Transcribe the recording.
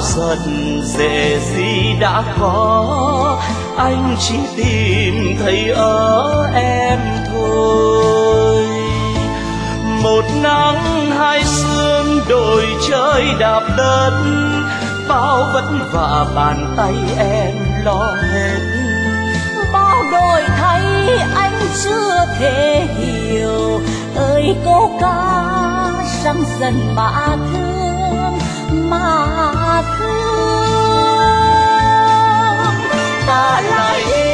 giật dễ gì đã có, anh chỉ tìm thấy ở em thôi. Một nắng hai sương đồi chơi đạp đất, bao vất vả bàn tay em lo hết. Bao đổi thay anh chưa thể hiểu, ơi cô ca răng dần mà thương, mà thương. Ta lại